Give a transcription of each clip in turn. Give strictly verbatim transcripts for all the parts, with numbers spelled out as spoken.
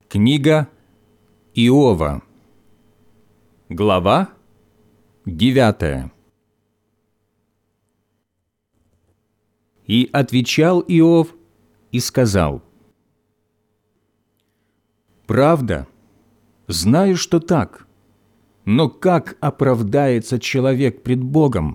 Книга Иова, глава девятая. И отвечал Иов и сказал: «Правда, знаю, что так, но как оправдается человек пред Богом?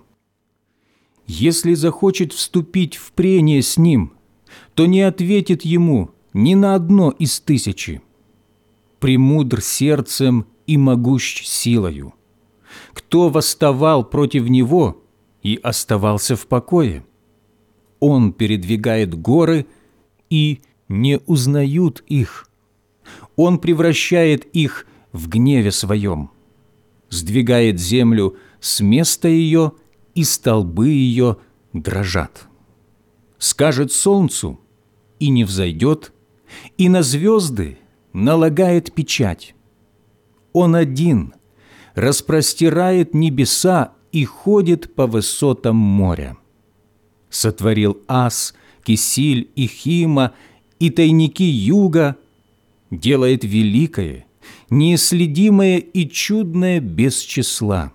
Если захочет вступить в прение с Ним, то не ответит ему ни на одно из тысячи. Премудр сердцем и могущ силою. Кто восставал против него и оставался в покое? Он передвигает горы, и не узнают их. Он превращает их в гневе своем, сдвигает землю с места ее, и столбы ее дрожат. Скажет солнцу, и не взойдет, и на звезды налагает печать. Он один распростирает небеса и ходит по высотам моря. Сотворил Ас, Кисиль и Хима, и тайники юга, делает великое, неисследимое и чудное без числа.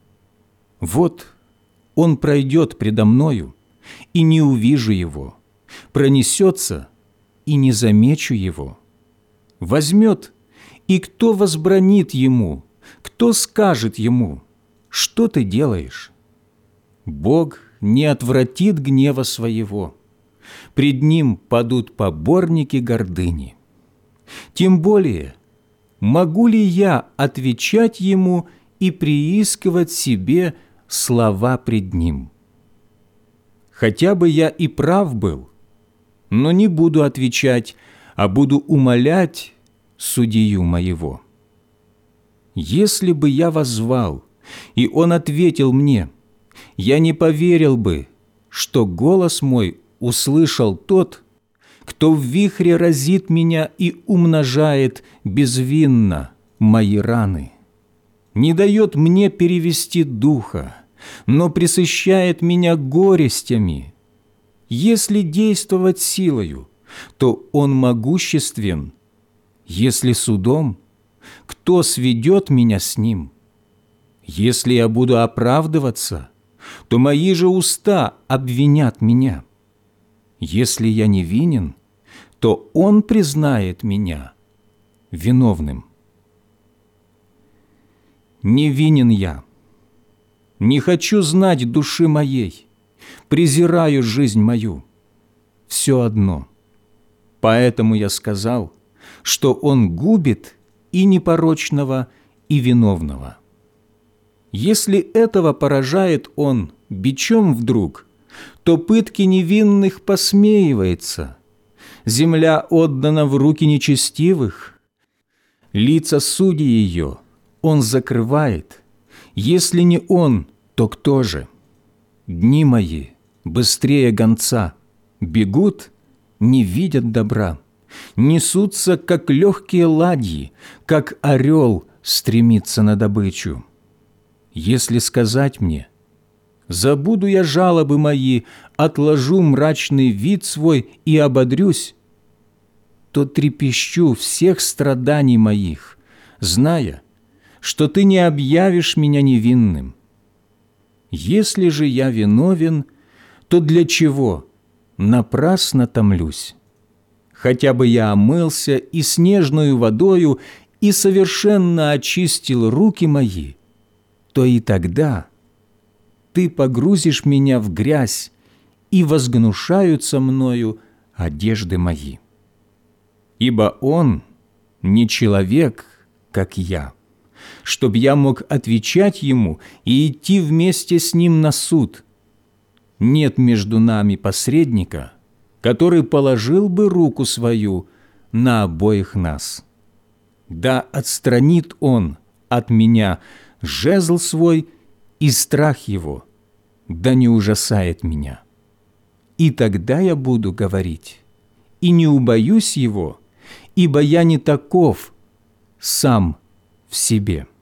Вот он пройдет предо мною, и не увижу его, пронесется, и не замечу его. Возьмет, и кто возбранит ему, кто скажет ему: что ты делаешь? Бог не отвратит гнева своего, пред ним падут поборники гордыни. Тем более, могу ли я отвечать ему и приискивать себе слова пред ним? Хотя бы я и прав был, но не буду отвечать, а буду умолять судью моего. Если бы я воззвал, и он ответил мне, я не поверил бы, что голос мой услышал тот, кто в вихре разит меня и умножает безвинно мои раны, не дает мне перевести духа, но пресыщает меня горестями. Если действовать силою, то он могуществен. Если судом, кто сведет меня с ним? Если я буду оправдываться, то мои же уста обвинят меня. Если я невинен, то он признает меня виновным. Невинен я, не хочу знать души моей, презираю жизнь мою. Все одно. Поэтому я сказал, что он губит и непорочного, и виновного. Если этого поражает он бичом вдруг, то пытки невинных посмеивается. Земля отдана в руки нечестивых. Лица судей ее он закрывает. Если не он, то кто же? Дни мои быстрее гонца, бегут, не видят добра, несутся, как легкие ладьи, как орел стремится на добычу. Если сказать мне: забуду я жалобы мои, отложу мрачный вид свой и ободрюсь, то трепещу всех страданий моих, зная, что ты не объявишь меня невинным. Если же я виновен, то для чего напрасно томлюсь? Хотя бы я омылся и снежную водою, и совершенно очистил руки мои, то и тогда ты погрузишь меня в грязь, и возгнушаются мною одежды мои. Ибо он не человек, как я, чтоб я мог отвечать ему и идти вместе с ним на суд. Нет между нами посредника, который положил бы руку свою на обоих нас. Да отстранит он от меня жезл свой и страх его, да не ужасает меня. И тогда я буду говорить, и не убоюсь его, ибо я не таков сам в себе».